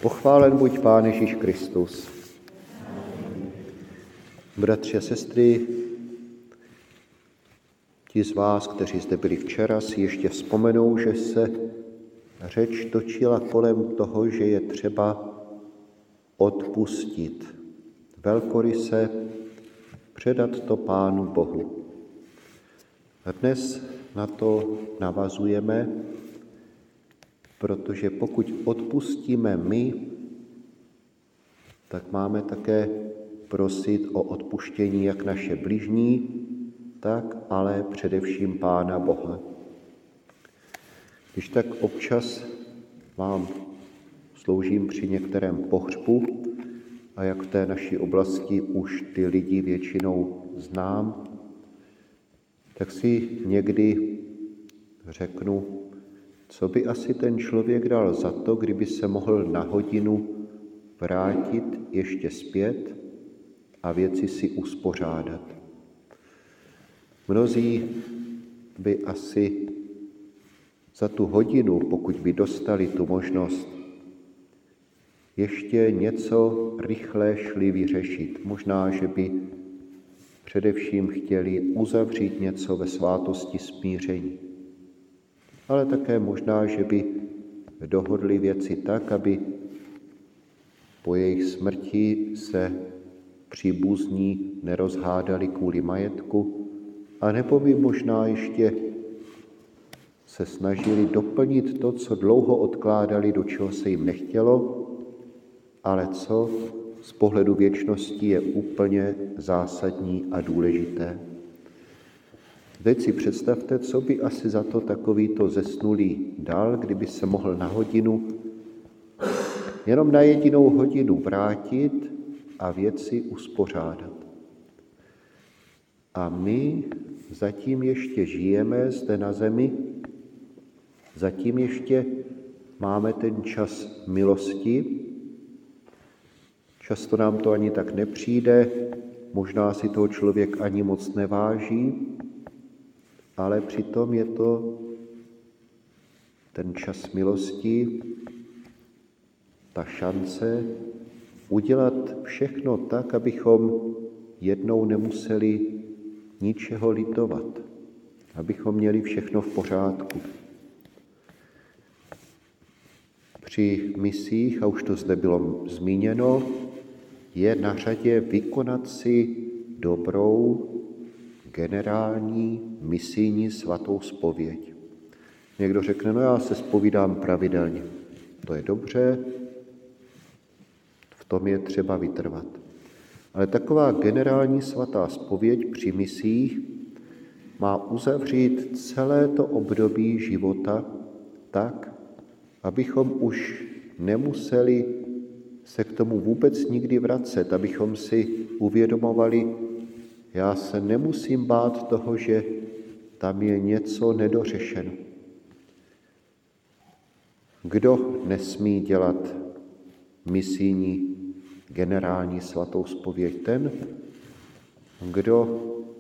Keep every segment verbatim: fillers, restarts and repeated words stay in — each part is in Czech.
Pochválen buď Pán Ježíš Kristus. Bratři a sestry, ti z vás, kteří zde byli včera, si ještě vzpomenou, že se řeč točila kolem toho, že je třeba odpustit, velkoryse předat to Pánu Bohu. A dnes na to navazujeme, protože pokud odpustíme my, tak máme také prosit o odpuštění jak naše bližní, tak ale především Pána Boha. Když tak občas vám sloužím při některém pohřbu a jak v té naší oblasti už ty lidi většinou znám, tak si někdy řeknu, co by asi ten člověk dal za to, kdyby se mohl na hodinu vrátit ještě zpět a věci si uspořádat. Mnozí by asi za tu hodinu, pokud by dostali tu možnost, ještě něco rychle šli vyřešit. Možná, že by především chtěli uzavřít něco ve svátosti smíření. Ale také možná, že by dohodli věci tak, aby po jejich smrti se příbuzní nerozhádali kvůli majetku, a nebo by možná ještě se snažili doplnit to, co dlouho odkládali, do čeho se jim nechtělo, ale co z pohledu věčnosti je úplně zásadní a důležité. Teď si představte, co by asi za to takovýto zesnulý dal, kdyby se mohl na hodinu, jenom na jedinou hodinu vrátit a věci uspořádat. A my zatím ještě žijeme zde na zemi, zatím ještě máme ten čas milosti. Často nám to ani tak nepřijde, možná si toho člověk ani moc neváží, ale přitom je to ten čas milosti, ta šance udělat všechno tak, abychom jednou nemuseli ničeho litovat, abychom měli všechno v pořádku. Při misích, a už to zde bylo zmíněno, je na řadě vykonat si dobrou, generální, misijní svatou zpověď. Někdo řekne, no já se zpovídám pravidelně. To je dobře, v tom je třeba vytrvat. Ale taková generální svatá zpověď při misích má uzavřít celé to období života tak, abychom už nemuseli se k tomu vůbec nikdy vracet, abychom si uvědomovali, já se nemusím bát toho, že tam je něco nedořešeno. Kdo nesmí dělat misijní generální svatou zpověď? Ten, kdo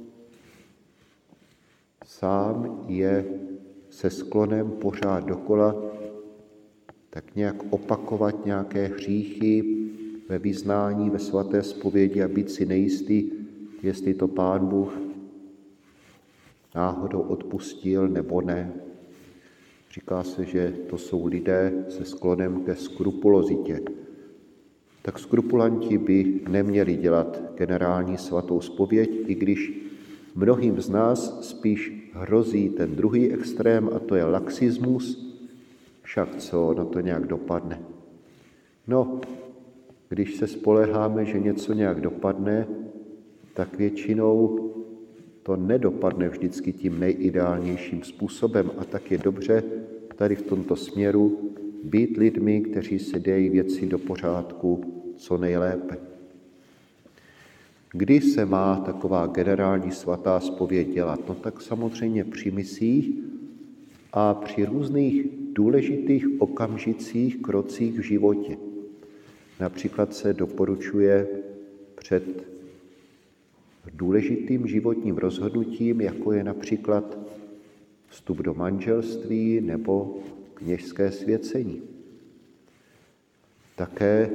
sám je se sklonem pořád dokola tak nějak opakovat nějaké hříchy ve vyznání, ve svaté zpovědi a být si nejistý, jestli to Pán Bůh náhodou odpustil nebo ne. Říká se, že to jsou lidé se sklonem ke skrupulozitě. Tak skrupulanti by neměli dělat generální svatou zpověď, i když mnohým z nás spíš hrozí ten druhý extrém, a to je laxismus, však co, no to nějak dopadne. No, když se spoléháme, že něco nějak dopadne, tak většinou to nedopadne vždycky tím nejideálnějším způsobem, a tak je dobře tady v tomto směru být lidmi, kteří si dají věci do pořádku co nejlépe. Kdy se má taková generální svatá zpověď dělat? No tak samozřejmě při misích a při různých důležitých okamžicích, krocích v životě. Například se doporučuje před důležitým životním rozhodnutím, jako je například vstup do manželství nebo kněžské svěcení. Také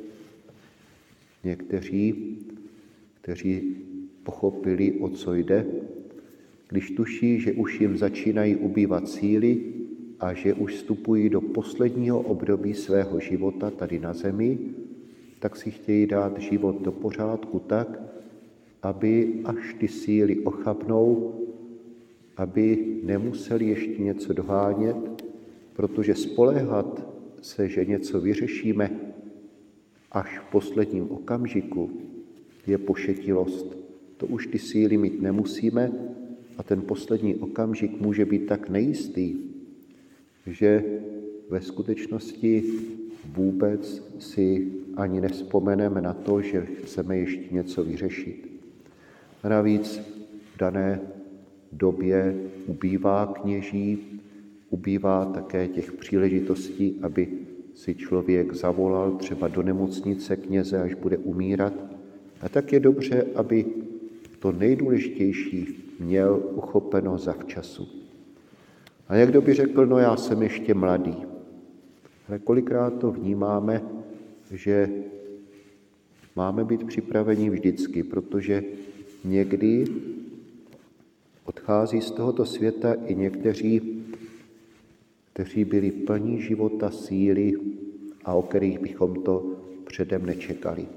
někteří, kteří pochopili, o co jde, když tuší, že už jim začínají ubývat síly a že už vstupují do posledního období svého života tady na zemi, tak si chtějí dát život do pořádku tak, aby až ty síly ochabnou, aby nemuseli ještě něco dohánět, protože spoléhat se, že něco vyřešíme až v posledním okamžiku, je pošetilost. To už ty síly mít nemusíme a ten poslední okamžik může být tak nejistý, že ve skutečnosti vůbec si ani nevzpomeneme na to, že chceme ještě něco vyřešit. A navíc v dané době ubývá kněží, ubývá také těch příležitostí, aby si člověk zavolal třeba do nemocnice kněze, až bude umírat. A tak je dobře, aby to nejdůležitější měl uchopeno zavčasu. A někdo by řekl, no já jsem ještě mladý. Ale kolikrát to vnímáme, že máme být připraveni vždycky, protože někdy odchází z tohoto světa i někteří, kteří byli plní života, síly a o kterých bychom to předem nečekali.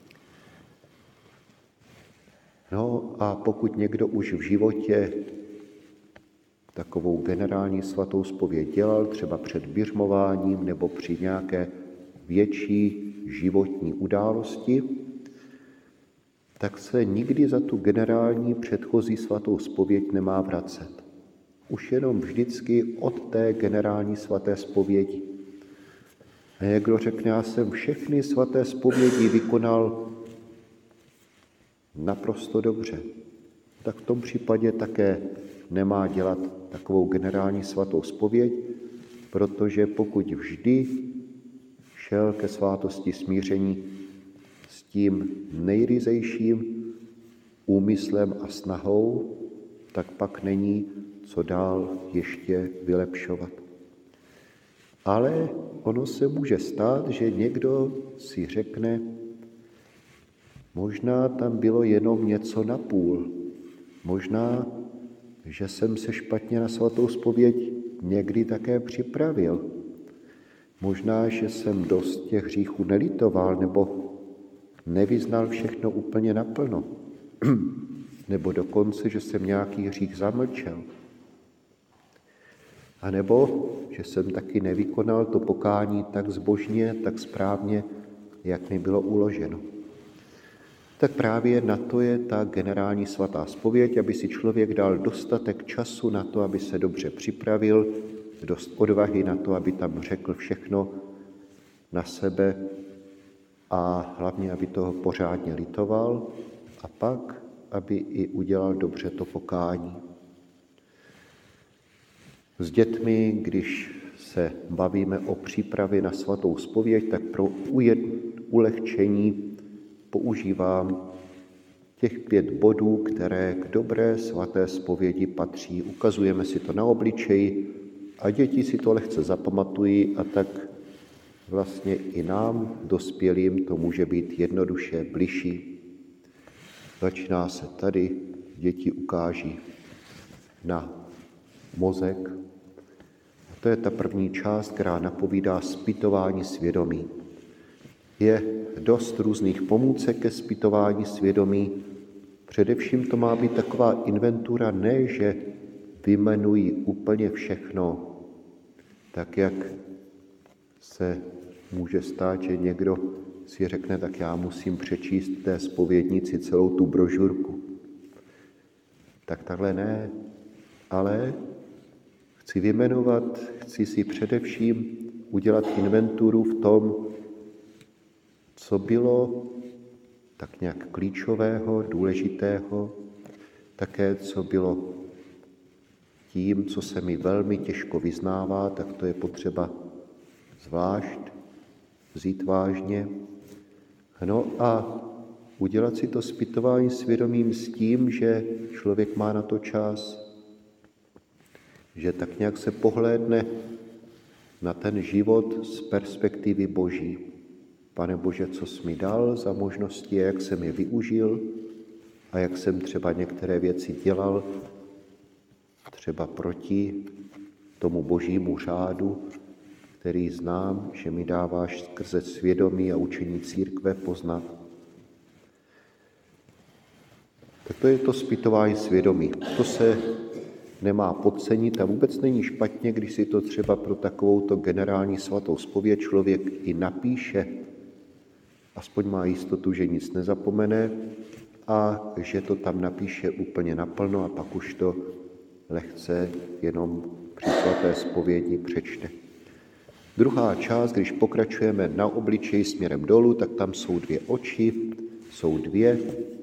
No a pokud někdo už v životě takovou generální svatou zpověď dělal, třeba před biřmováním nebo při nějaké větší životní události, tak se nikdy za tu generální předchozí svatou zpověď nemá vracet. Už jenom vždycky od té generální svaté zpovědi. A někdo řekne, já jsem všechny svaté zpovědi vykonal naprosto dobře. Tak v tom případě také nemá dělat takovou generální svatou zpověď, protože pokud vždy šel ke svátosti smíření s tím nejryzejším úmyslem a snahou, tak pak není co dál ještě vylepšovat. Ale ono se může stát, že někdo si řekne, možná tam bylo jenom něco napůl, možná, že jsem se špatně na svatou zpověď někdy také připravil. Možná, že jsem dost těch hříchů nelitoval nebo nevyznal všechno úplně naplno. Nebo dokonce, že jsem nějaký hřích zamlčel. A nebo, že jsem taky nevykonal to pokání tak zbožně, tak správně, jak mi bylo uloženo. Tak právě na to je ta generální svatá zpověď, aby si člověk dal dostatek času na to, aby se dobře připravil, dost odvahy na to, aby tam řekl všechno na sebe a hlavně, aby toho pořádně litoval a pak, aby i udělal dobře to pokání. S dětmi, když se bavíme o přípravě na svatou zpověď, tak pro ulehčení používám těch pět bodů, které k dobré svaté zpovědi patří. Ukazujeme si to na obličeji a děti si to lehce zapamatují a tak vlastně i nám, dospělým, to může být jednoduše bližší. Začíná se tady, děti ukáží na mozek. A to je ta první část, která napovídá zpytování svědomí. Je dost různých pomůcek ke zpytování svědomí. Především to má být taková inventura, ne, že vyjmenují úplně všechno, tak jak se může stát, že někdo si řekne, tak já musím přečíst té zpovědnici celou tu brožurku. Tak takhle ne, ale chci vyjmenovat, chci si především udělat inventuru v tom, co bylo tak nějak klíčového, důležitého, také co bylo tím, co se mi velmi těžko vyznává, tak to je potřeba zvlášť vzít vážně. No a udělat si to zpytování svědomím s tím, že člověk má na to čas, že tak nějak se pohlédne na ten život z perspektivy Boží. Pane Bože, co jsi mi dal za možnosti, jak jsem je využil a jak jsem třeba některé věci dělal, třeba proti tomu božímu řádu, který znám, že mi dáváš skrze svědomí a učení církve poznat. Tak to je to zpytování svědomí. To se nemá podcenit a vůbec není špatně, když si to třeba pro takovouto generální svatou zpověď člověk i napíše, aspoň má jistotu, že nic nezapomene a že to tam napíše úplně naplno a pak už to lehce jenom při svaté zpovědi přečte. Druhá část, když pokračujeme na obličeji směrem dolů, tak tam jsou dvě oči, jsou dvě.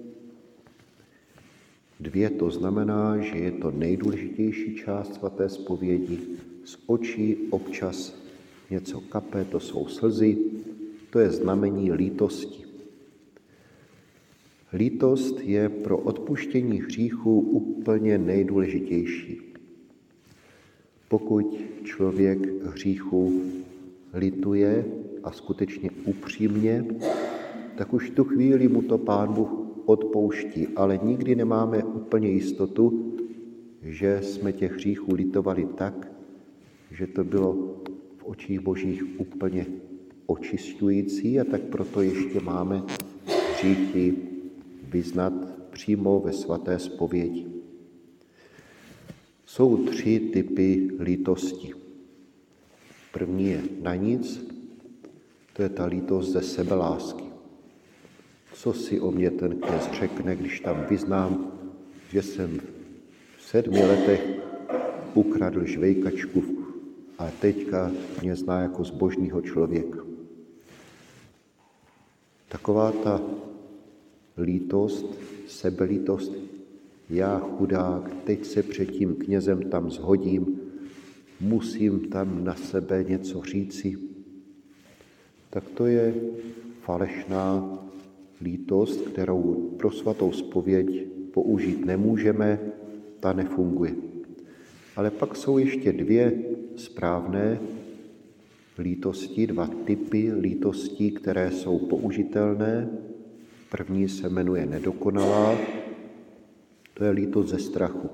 Dvě to znamená, že je to nejdůležitější část svaté zpovědi. Z očí občas něco kape, to jsou slzy, to je znamení lítosti. Lítost je pro odpuštění hříchů úplně nejdůležitější. Pokud člověk hříchu lituje a skutečně upřímně, tak už v tu chvíli mu to Pán Bůh odpouští, ale nikdy nemáme úplně jistotu, že jsme těch hříchů litovali tak, že to bylo v očích Božích úplně očišťující a tak proto ještě máme hříchy vyznat přímo ve svaté zpovědi. Jsou tři typy lítosti. První je na nic, to je ta lítost ze sebelásky. Co si o mě ten kněz řekne, když tam vyznám, že jsem v sedmi letech ukradl žvejkačku a teďka mě zná jako zbožného člověka. Taková ta lítost, sebelítost, já chudák, teď se před tím knězem tam zhodím, musím tam na sebe něco říci. Tak to je falešná lítost, kterou pro svatou zpověď použít nemůžeme, ta nefunguje. Ale pak jsou ještě dvě správné lítosti, dva typy lítostí, které jsou použitelné. První se jmenuje nedokonalá, to je lítost ze strachu.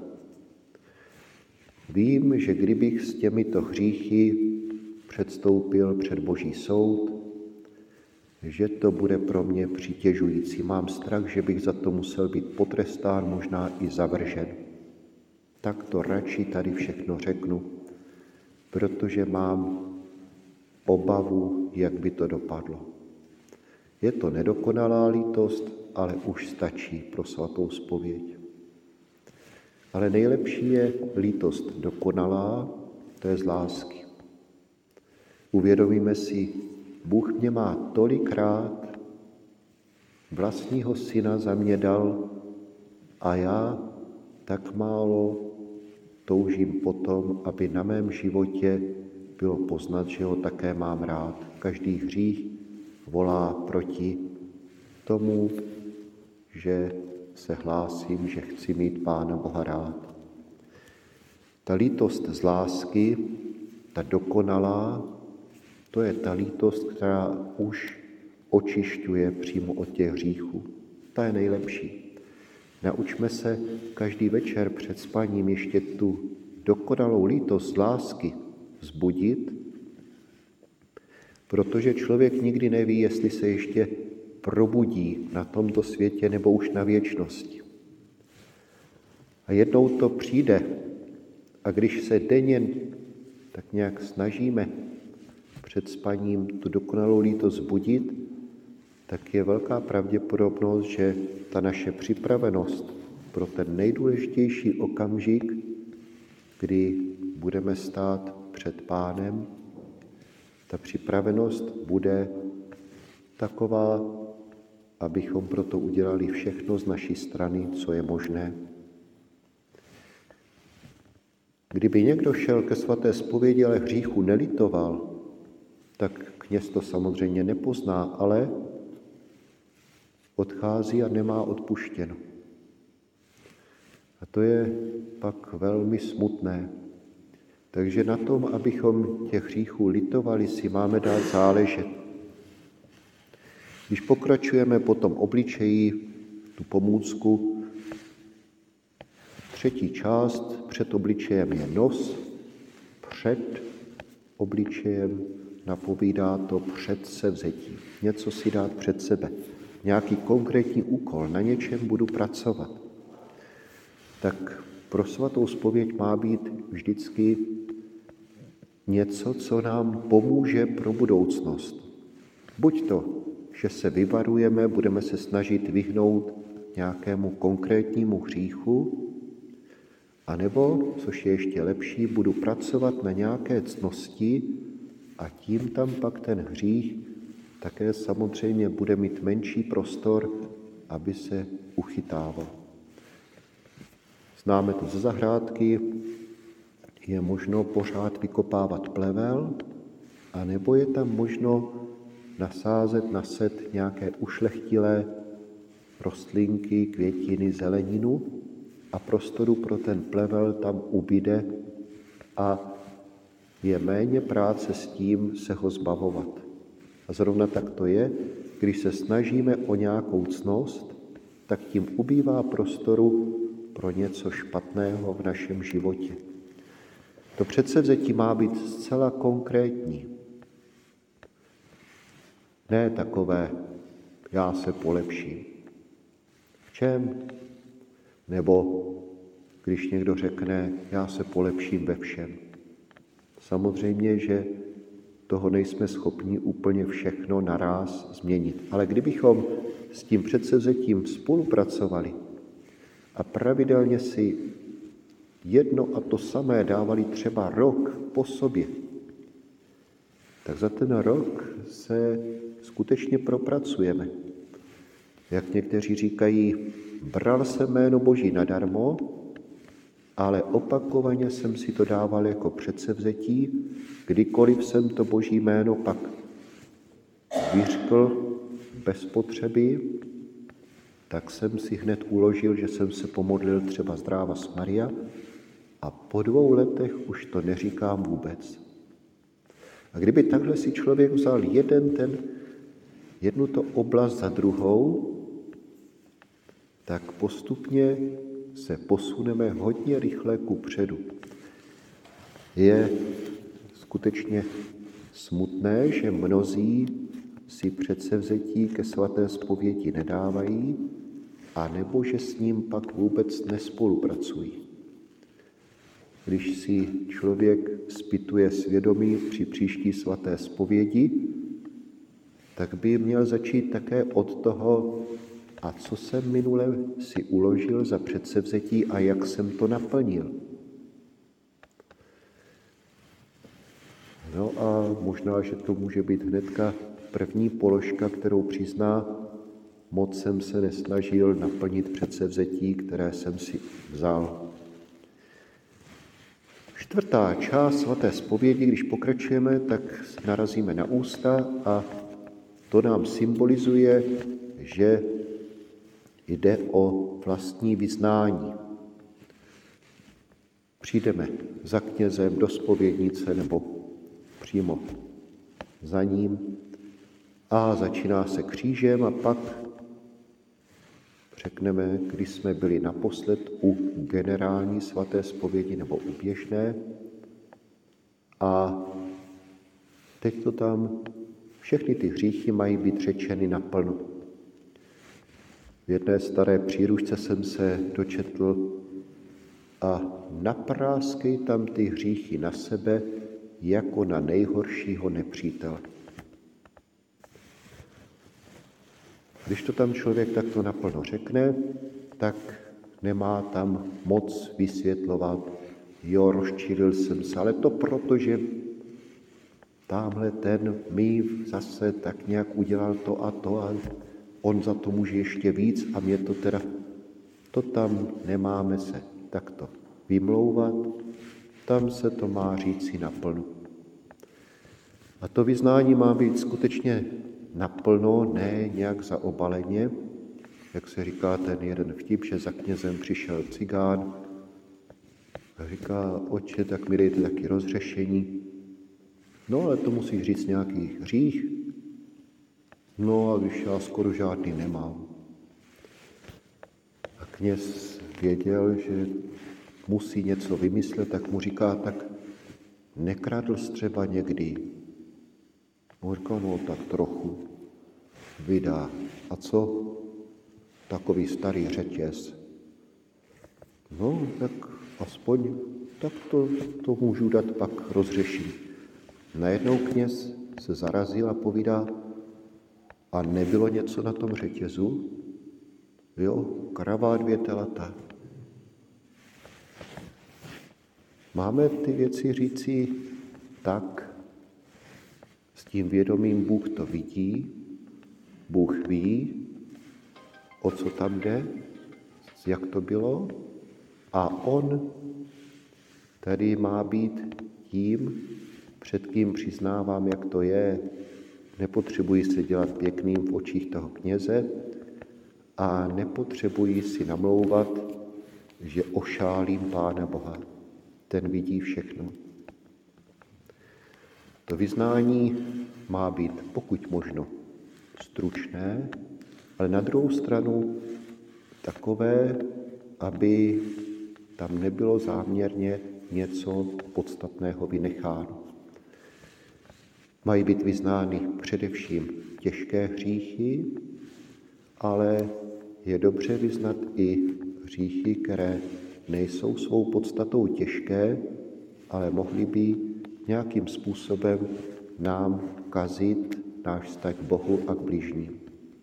Vím, že kdybych s těmito hříchy předstoupil před Boží soud, že to bude pro mě přitěžující. Mám strach, že bych za to musel být potrestán, možná i zavržen. Tak to radši tady všechno řeknu, protože mám obavu, jak by to dopadlo. Je to nedokonalá lítost, ale už stačí pro svatou zpověď. Ale nejlepší je lítost dokonalá, to je z lásky. Uvědomíme si, Bůh mě má tolikrát, vlastního syna za mě dal a já tak málo toužím potom, aby na mém životě bylo poznat, že ho také mám rád. Každý hřích volá proti tomu, že se hlásím, že chci mít Pána Boha rád. Ta lítost z lásky, ta dokonalá, to je ta lítost, která už očišťuje přímo od těch hříchů. Ta je nejlepší. Naučme se každý večer před spaním ještě tu dokonalou lítost z lásky vzbudit, protože člověk nikdy neví, jestli se ještě probudí na tomto světě nebo už na věčnosti. A jednou to přijde a když se denně tak nějak snažíme před spaním tu dokonalou lítost vzbudit, tak je velká pravděpodobnost, že ta naše připravenost pro ten nejdůležitější okamžik, kdy budeme stát před Pánem, ta připravenost bude taková, abychom proto udělali všechno z naší strany, co je možné. Kdyby někdo šel ke svaté zpovědi, ale hříchu nelitoval, tak kněz to samozřejmě nepozná, ale odchází a nemá odpuštěno. A to je pak velmi smutné. Takže na tom, abychom těch hříchů litovali, si máme dát záležet. Když pokračujeme po tom obličeji, tu pomůcku, třetí část před obličejem je nos, před obličejem napovídá to předsevzetí. Něco si dát před sebe, nějaký konkrétní úkol, na něčem budu pracovat. Tak pro svatou zpověď má být vždycky něco, co nám pomůže pro budoucnost. Buď to, že se vyvarujeme, budeme se snažit vyhnout nějakému konkrétnímu hříchu, anebo, což je ještě lepší, budu pracovat na nějaké ctnosti a tím tam pak ten hřích také samozřejmě bude mít menší prostor, aby se uchytával. Známe to ze zahrádky, je možno pořád vykopávat plevel, anebo je tam možno nasázet na set nějaké ušlechtilé rostlinky, květiny, zeleninu a prostoru pro ten plevel tam ubyde a je méně práce s tím se ho zbavovat. A zrovna tak to je, když se snažíme o nějakou ctnost, tak tím ubývá prostoru pro něco špatného v našem životě. To předsevzetí má být zcela konkrétní. Ne takové, já se polepším. V čem? Nebo když někdo řekne, já se polepším ve všem. Samozřejmě, že toho nejsme schopni úplně všechno naráz změnit. Ale kdybychom s tím předsevzetím spolupracovali a pravidelně si jedno a to samé dávali třeba rok po sobě, tak za ten rok se skutečně propracujeme. Jak někteří říkají, bral jsem jméno Boží nadarmo, ale opakovaně jsem si to dával jako předsevzetí, kdykoliv jsem to Boží jméno pak vyřkl bez potřeby, tak jsem si hned uložil, že jsem se pomodlil třeba Zdravas Maria a po dvou letech už to neříkám vůbec. A kdyby takhle si člověk vzal jeden ten, jednu to oblast za druhou, tak postupně se posuneme hodně rychle kupředu. Je skutečně smutné, že mnozí si předsevzetí ke svaté zpovědi nedávají, anebo že s ním pak vůbec nespolupracují. Když si člověk zpytuje svědomí při příští svaté zpovědi, tak by měl začít také od toho, a co jsem minule si uložil za předsevzetí a jak jsem to naplnil. No a možná, že to může být hnedka první položka, kterou přizná, moc jsem se nesnažil naplnit předsevzetí, které jsem si vzal. Čtvrtá část svaté zpovědi, když pokračujeme, tak narazíme na ústa a to nám symbolizuje, že jde o vlastní vyznání. Přijdeme za knězem do zpovědnice nebo přímo za ním a začíná se křížem a pak řekneme, když jsme byli naposled u generální svaté zpovědi nebo u běžné a teď to tam, všechny ty hříchy mají být řečeny naplno. V jedné staré příručce jsem se dočetl a napráskej tam ty hříchy na sebe jako na nejhoršího nepřítele. Když to tam člověk takto naplno řekne, tak nemá tam moc vysvětlovat, jo, rozčílil jsem se, ale to proto, že tamhle ten mi zase tak nějak udělal to a to a on za to může ještě víc a mě to teda, to tam nemáme se takto vymlouvat, tam se to má říci naplno. A to vyznání má být skutečně naplno, ne nějak zaobaleně, jak se říká ten jeden vtip, že za knězem přišel cigán a říká, otče, tak mi dejte taky rozřešení. No ale to musíš říct nějaký hřích. No a když já skoro žádný nemám. A kněz věděl, že musí něco vymyslet, tak mu říká, tak nekradl jsi třeba někdy. On říká, no tak trochu. Vydá. A co? Takový starý řetěz. No, tak aspoň tak to, to můžu dát, pak rozřeším. Najednou kněz se zarazil a povídá, a nebylo něco na tom řetězu? Jo, krava dvě telata. Máme ty věci říci tak, s tím vědomím Bůh to vidí, Bůh ví, o co tam jde, jak to bylo, a on tady má být tím, před kým přiznávám, jak to je. Nepotřebuji se dělat pěkným v očích toho kněze a nepotřebuji si namlouvat, že ošálím Pána Boha. Ten vidí všechno. To vyznání má být pokud možno stručné, ale na druhou stranu takové, aby tam nebylo záměrně něco podstatného vynecháno. Mají být vyznány především těžké hříchy, ale je dobře vyznat i hříchy, které nejsou svou podstatou těžké, ale mohly by nějakým způsobem nám kazit náš vztah k Bohu a k bližním.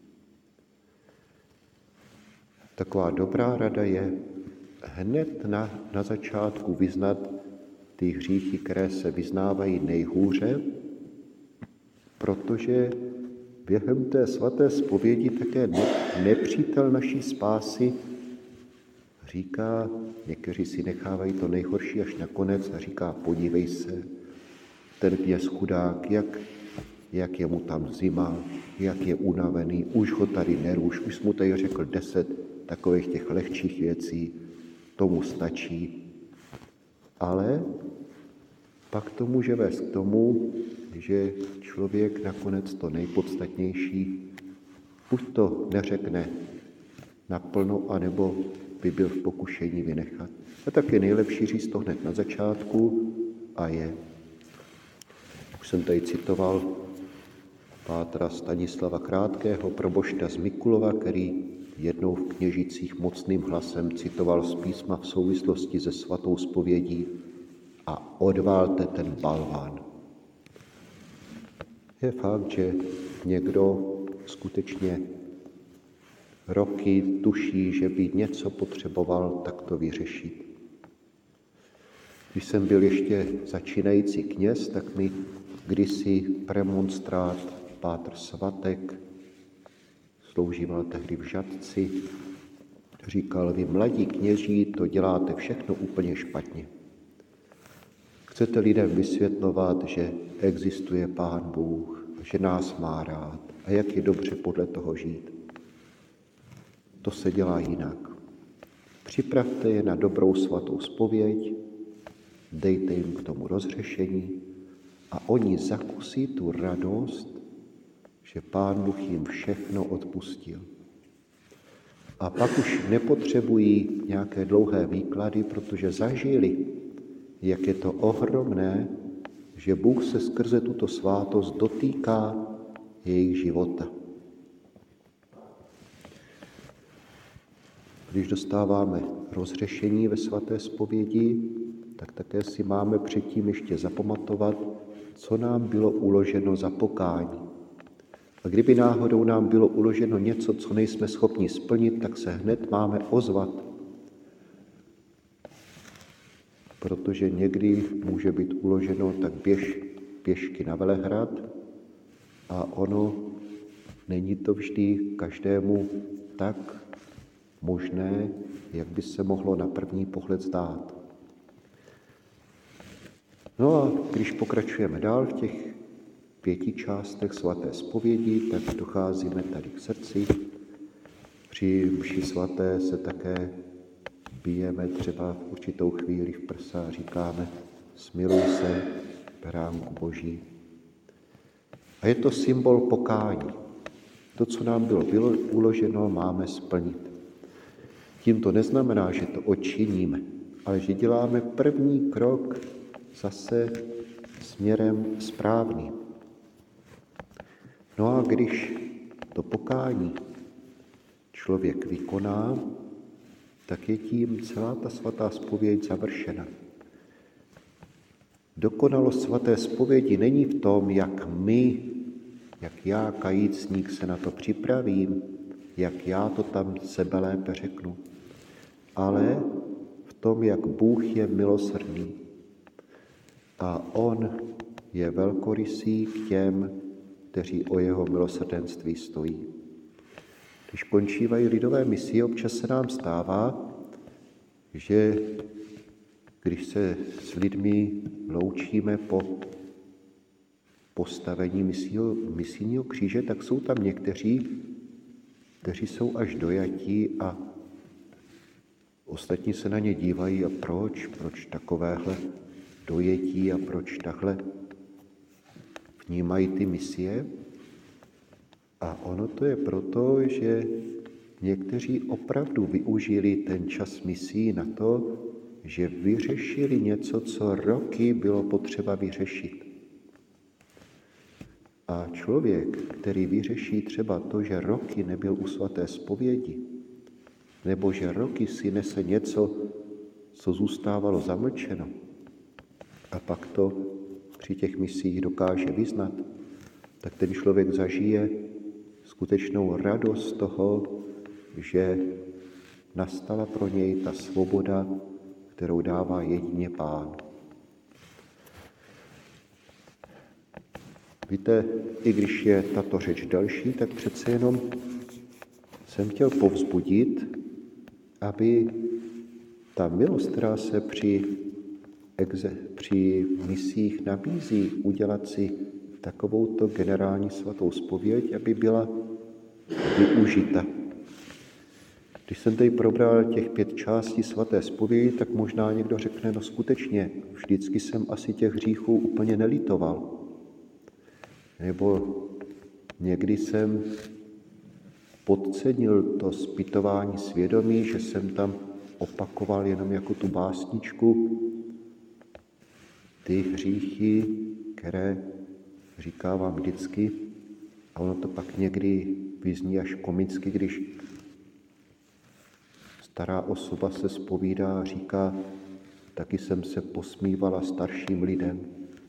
Taková dobrá rada je hned na, na začátku vyznat ty hříchy, které se vyznávají nejhůře, protože během té svaté zpovědi také nepřítel naší spásy říká, někteří si nechávají to nejhorší až nakonec a říká, podívej se, ten kněz chudák, jak, jak je mu tam zima, jak je unavený, už ho tady neruš, už mu tady řekl deset takových těch lehčích věcí, tomu stačí. Ale pak to může vést k tomu, že člověk nakonec to nejpodstatnější buď to neřekne naplno, anebo by byl v pokušení vynechat. A tak je nejlepší říct to hned na začátku a je. Už jsem tady citoval pátra Stanislava Krátkého, probošta z Mikulova, který jednou v Kněžicích mocným hlasem citoval z písma v souvislosti se svatou zpovědí a odvalte ten balván. Je fakt, že někdo skutečně roky tuší, že by něco potřeboval, tak to vyřešit. Když jsem byl ještě začínající kněz, tak mi kdysi premonstrát pátr Svatek, sloužíval tehdy v Žatci, říkal, vy mladí kněží to děláte všechno úplně špatně. Chcete lidem vysvětlovat, že existuje Pán Bůh, že nás má rád a jak je dobře podle toho žít. To se dělá jinak. Připravte je na dobrou svatou zpověď, dejte jim k tomu rozřešení a oni zakusí tu radost, že Pán Bůh jim všechno odpustil. A pak už nepotřebují nějaké dlouhé výklady, protože zažili, jak je to ohromné, že Bůh se skrze tuto svátost dotýká jejich života. Když dostáváme rozřešení ve svaté zpovědi, tak také si máme předtím ještě zapamatovat, co nám bylo uloženo za pokání. A kdyby náhodou nám bylo uloženo něco, co nejsme schopni splnit, tak se hned máme ozvat. Protože někdy může být uloženo tak běž pěšky na Velehrad a ono není to vždy každému tak možné, jak by se mohlo na první pohled zdát. No a když pokračujeme dál v těch pěti částech svaté zpovědi, tak docházíme tady k srdci. Při mši svaté se také bijeme třeba v určitou chvíli v prsa a říkáme smiluj se, beránku Boží. A je to symbol pokání. To, co nám bylo uloženo, máme splnit. Tím to neznamená, že to odčiníme, ale že děláme první krok zase směrem správným. No a když to pokání člověk vykoná, tak je tím celá ta svatá zpověď završena. Dokonalost svaté zpovědi není v tom, jak my, jak já, kajícník, se na to připravím, jak já to tam sebe lépe řeknu, ale v tom, jak Bůh je milosrdný. A on je velkorysý k těm, kteří o jeho milosrdenství stojí. Když končívají lidové misie, občas se nám stává, že když se s lidmi loučíme po postavení misího, misijního kříže, tak jsou tam někteří, kteří jsou až dojatí a ostatní se na ně dívají a proč, proč takovéhle dojetí a proč takhle vnímají ty misie. A ono to je proto, že někteří opravdu využili ten čas misí na to, že vyřešili něco, co roky bylo potřeba vyřešit. A člověk, který vyřeší třeba to, že roky nebyl u svaté zpovědi, nebo že roky si nese něco, co zůstávalo zamlčeno, a pak to při těch misích dokáže vyznat, tak ten člověk zažije skutečnou radost toho, že nastala pro něj ta svoboda, kterou dává jedině Pán. Víte, i když je tato řeč další, tak přece jenom jsem chtěl povzbudit, aby ta milost, která se při, exe, při misích nabízí udělat si takovouto generální svatou zpověď, aby byla využita. Když jsem tady probral těch pět částí svaté zpovědi, tak možná někdo řekne, no skutečně, vždycky jsem asi těch hříchů úplně nelitoval. Nebo někdy jsem podcenil to zpytování svědomí, že jsem tam opakoval jenom jako tu básničku ty hříchy, které říkávám vždycky, a ono to pak někdy vyzní až komicky, když stará osoba se zpovídá a říká, taky jsem se posmívala starším lidem.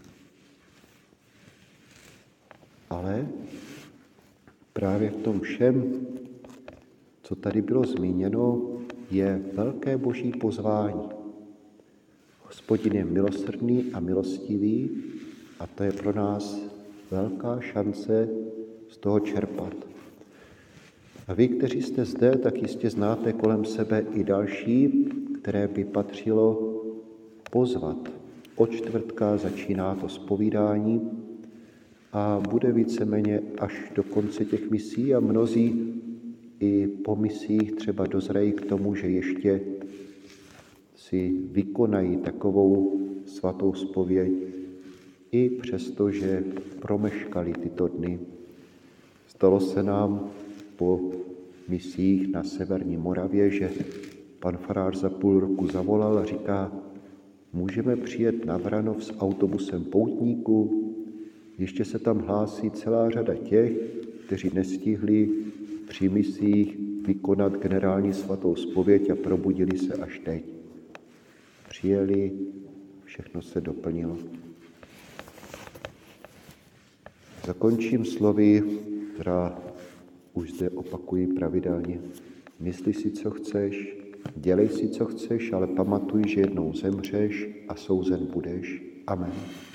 Ale právě v tom všem, co tady bylo zmíněno, je velké boží pozvání. Hospodin je milosrdný a milostivý a to je pro nás velká šance z toho čerpat. A vy, kteří jste zde, tak jistě znáte kolem sebe i další, které by patřilo pozvat. Od čtvrtka začíná to zpovídání a bude víceméně až do konce těch misí a mnozí i po misích třeba dozrají k tomu, že ještě si vykonají takovou svatou zpověď i přesto, že promeškali tyto dny. Stalo se nám po misích na severní Moravě, že pan farář za půl roku zavolal a říká, můžeme přijet na Vranov s autobusem poutníků, ještě se tam hlásí celá řada těch, kteří nestihli při misích vykonat generální svatou zpověď a probudili se až teď. Přijeli, všechno se doplnilo. Zakončím slovy, která už zde opakuji pravidelně. Mysli si, co chceš, dělej si, co chceš, ale pamatuj, že jednou zemřeš a souzen budeš. Amen.